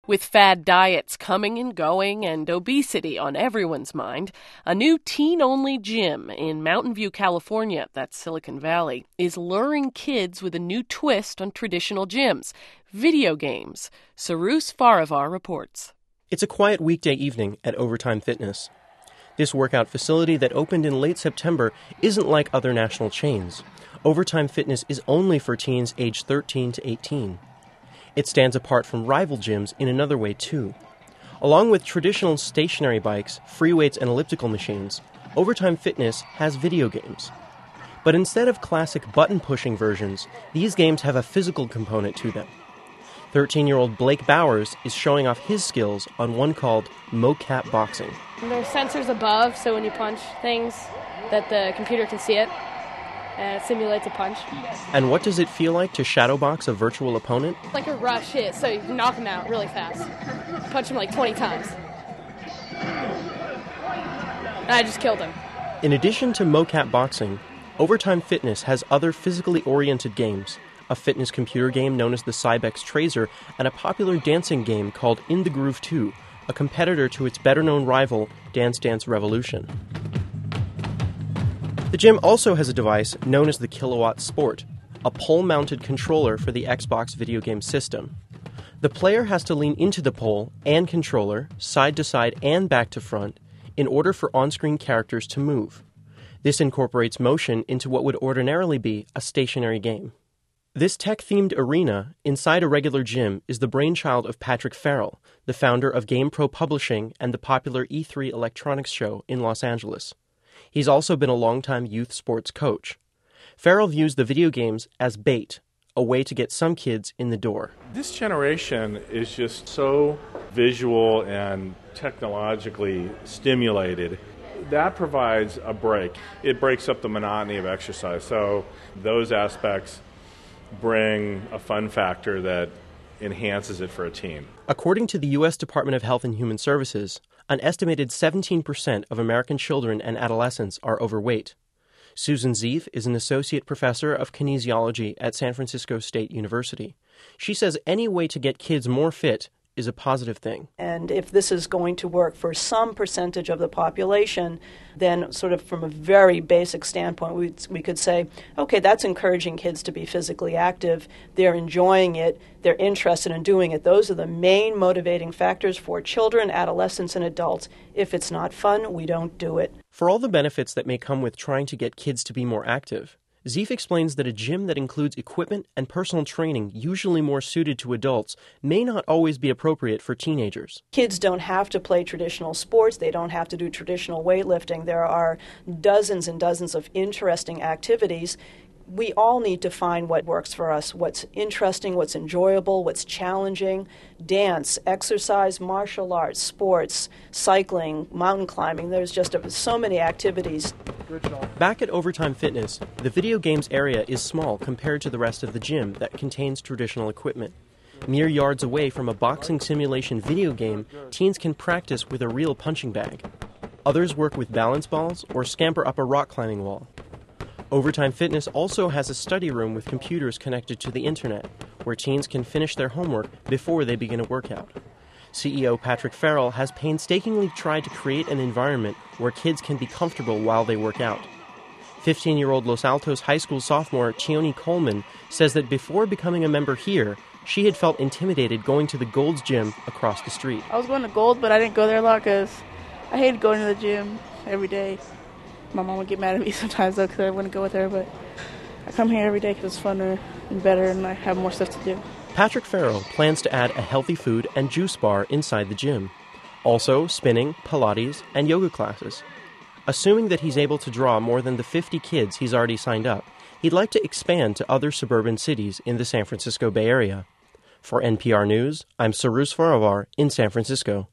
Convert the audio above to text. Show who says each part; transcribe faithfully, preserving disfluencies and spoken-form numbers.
Speaker 1: With fad diets coming and going and obesity on everyone's mind, a new teen-only gym in Mountain View, California, that's Silicon Valley, is luring kids with a new twist on traditional gyms, video games. Sarus Faravar reports.
Speaker 2: It's a quiet weekday evening at Overtime Fitness. This workout facility that opened in late September isn't like other national chains. Overtime Fitness is only for teens aged thirteen to eighteen. It stands apart from rival gyms in another way, too. Along with traditional stationary bikes, free weights, and elliptical machines, Overtime Fitness has video games. But instead of classic button-pushing versions, these games have a physical component to them. thirteen-year-old Blake Bowers is showing off his skills on one called Mocap Boxing.
Speaker 3: There's sensors above, so when you punch things, that the computer can see it, and it simulates a punch.
Speaker 2: And what does it feel like to shadowbox a virtual opponent?
Speaker 3: Like a rush hit, so you knock him out really fast. Punch him like twenty times. And I just killed him.
Speaker 2: In addition to Mocap Boxing, Overtime Fitness has other physically oriented games, a fitness computer game known as the Cybex Trazer, and a popular dancing game called In the Groove two, a competitor to its better-known rival, Dance Dance Revolution. The gym also has a device known as the Kilowatt Sport, a pole-mounted controller for the Xbox video game system. The player has to lean into the pole and controller, side to side and back to front, in order for on-screen characters to move. This incorporates motion into what would ordinarily be a stationary game. This tech-themed arena inside a regular gym is the brainchild of Patrick Farrell, the founder of GamePro Publishing and the popular E three electronics show in Los Angeles. He's also been a longtime youth sports coach. Farrell views the video games as bait, a way to get some kids in the door.
Speaker 4: This generation is just so visual and technologically stimulated. That provides a break. It breaks up the monotony of exercise. So those aspects bring a fun factor that enhances it for a teen.
Speaker 2: According to the U S Department of Health and Human Services, an estimated seventeen percent of American children and adolescents are overweight. Susan Zeef is an associate professor of kinesiology at San Francisco State University. She says any way to get kids more fit is a positive thing.
Speaker 5: And if this is going to work for some percentage of the population, then sort of from a very basic standpoint, we, we could say, okay, that's encouraging kids to be physically active. They're enjoying it. They're interested in doing it. Those are the main motivating factors for children, adolescents, and adults. If it's not fun, we don't do it.
Speaker 2: For all the benefits that may come with trying to get kids to be more active, Zeef explains that a gym that includes equipment and personal training usually more suited to adults may not always be appropriate for teenagers.
Speaker 5: Kids don't have to play traditional sports. They don't have to do traditional weightlifting. There are dozens and dozens of interesting activities. We all need to find what works for us, what's interesting, what's enjoyable, what's challenging. Dance, exercise, martial arts, sports, cycling, mountain climbing. There's just a, so many activities.
Speaker 2: Back at Overtime Fitness, the video games area is small compared to the rest of the gym that contains traditional equipment. Mere yards away from a boxing simulation video game, teens can practice with a real punching bag. Others work with balance balls or scamper up a rock climbing wall. Overtime Fitness also has a study room with computers connected to the internet, where teens can finish their homework before they begin a workout. C E O Patrick Farrell has painstakingly tried to create an environment where kids can be comfortable while they work out. fifteen-year-old Los Altos High School sophomore Chioni Coleman says that before becoming a member here, she had felt intimidated going to the Gold's Gym across the street.
Speaker 6: I was going to Gold, but I didn't go there a lot because I hated going to the gym every day. My mom would get mad at me sometimes, though, because I wouldn't go with her, but I come here every day because it's funner and better, and I have more stuff to do.
Speaker 2: Patrick Farrell plans to add a healthy food and juice bar inside the gym. Also, spinning, Pilates, and yoga classes. Assuming that he's able to draw more than the fifty kids he's already signed up, he'd like to expand to other suburban cities in the San Francisco Bay Area. For N P R News, I'm Sarus Faravar in San Francisco.